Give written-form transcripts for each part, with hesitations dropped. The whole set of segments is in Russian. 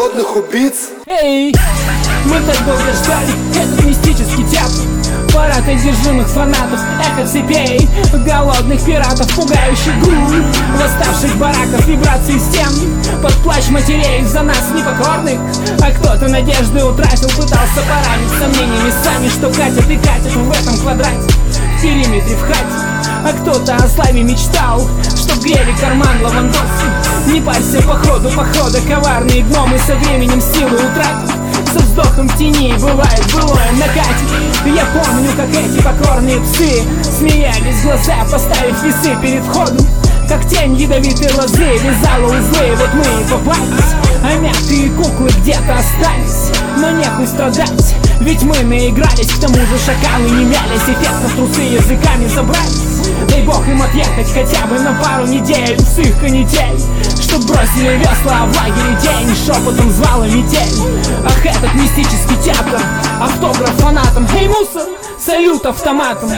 голодных убийц. Эй, мы так долго ждали этот мистический театр, парад одержимых фанатов, эхо цепей, голодных пиратов, пугающий гул восставших бараков, вибрации стен, под плащ матерей за нас непокорных. А кто-то надежды утратил, пытался поранить сомнениями сами, что катят и катят в этом квадрате, в периметре, в хате. А кто-то о славе мечтал, чтоб грели карман лавандосы. Не парься по ходу похода, коварные гномы со временем силы утратят. Со вздохом в тени бывает былое накатит. Я помню, как эти покорные псы смеялись в глаза, поставив весы перед входом. Как тень ядовитой лозы вязала узлы, вот мы и попались. А мягкие куклы где-то остались, но нехуй страдать, ведь мы наигрались. К тому же шакалы не мялись, эффектно трусы языками забрались. Дай бог им отъехать хотя бы на пару недель с их канитель, чтоб бросили весла, а в лагере день шепотом звала метель. Ах, этот мистический театр, автограф фанатам. Эй, мусор, салют автоматом.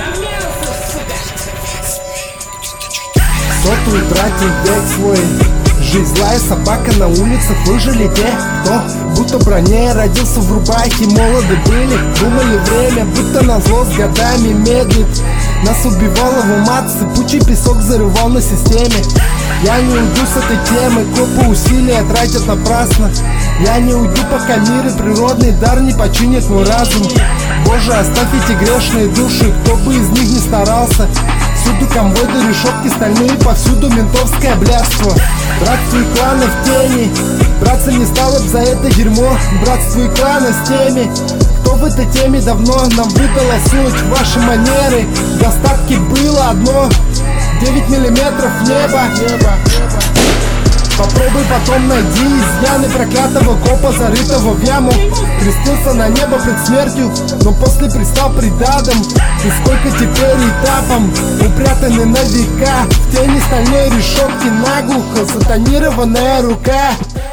Сотую тратил век свой. Жизнь злая собака, на улицах выжили те, кто будто броне родился в рубахе. Молоды были, думали время, будто назло с годами медлит. Нас убивало в ума, сыпучий песок зарывал на системе. Я не уйду с этой темы, копы усилия тратят напрасно. Я не уйду, пока мир и природный дар не починит мой разум. Боже, оставь эти грешные души, кто бы из них не старался. Всюду комбойды, решетки стальные, повсюду ментовское блядство. Братство и кланы в тени, браться не стало б за это дерьмо. Братство и кланы с теми, кто в этой теме давно нам выдала суть. Ваши манеры, в достатке было одно: 9 миллиметров неба. Попробуй потом найди изъяны проклятого копа, зарытого в яму. Крестился на небо пред смертью, но после пристал предадом. И сколько теперь этапом упрятаны на века в тени стальной решетки, наглухо сатанированная рука.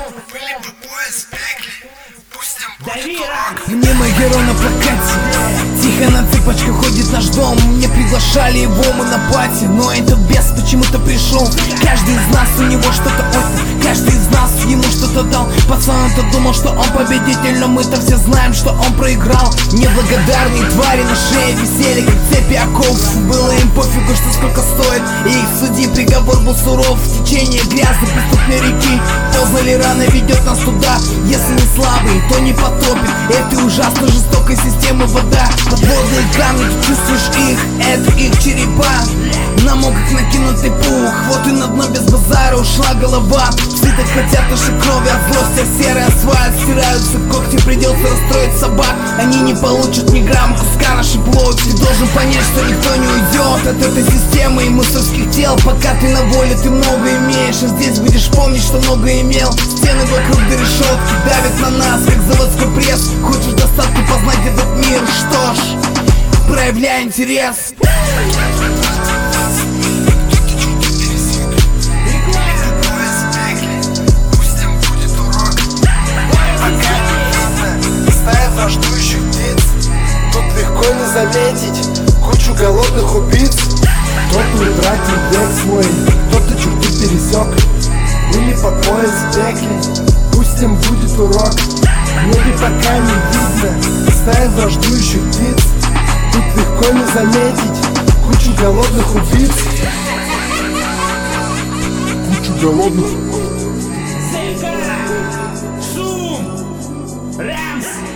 Мне мой герой на плакате, тихо на цыпочках ходит наш дом. Мне приглашали его, мы на пати, но этот бес почему-то пришел. Каждый из нас у него что-то отнял, каждый из нас ему что-то дал. Пацан-то думал, что он победитель, но мы-то все знаем, что он проиграл. Неблагодарные твари на шее висели, как цепи оков. Было им пофигу, что сколько стоит, и их судьи приговор был суров. В течение грязной преступной реки, поздно ли рано ведет нас туда. Если не слабый, то не потопит этой ужасно жестокой системы вода. Подводные камни, ты чувствуешь их, это их черепа. На могах накинутый пух, вот и на дно без базара ушла голова. Псы так хотят нашей крови от злости, а серый асфальт стираются когти, придется расстроить собак. Они не получат ни грамма куска нашей плоти. Ты должен понять, что никто не уйдет от этой системы и мусорских тел. Пока ты на воле, ты много имеешь, а здесь будешь помнить, что много имел. Стены вокруг до решетки давят на нас, как заводской пресс. Хочешь достатки познать этот мир, что ж, проявляй интерес. Враждующих птиц, тут легко не заметить кучу голодных убийц. Кто-то утратил век свой, кто-то черту пересек, или по пояс в пекле, пусть им будет урок. В небе пока не видно стаи враждующих птиц, тут легко не заметить кучу голодных убийц. Кучу голодных. Шум! Рэмс!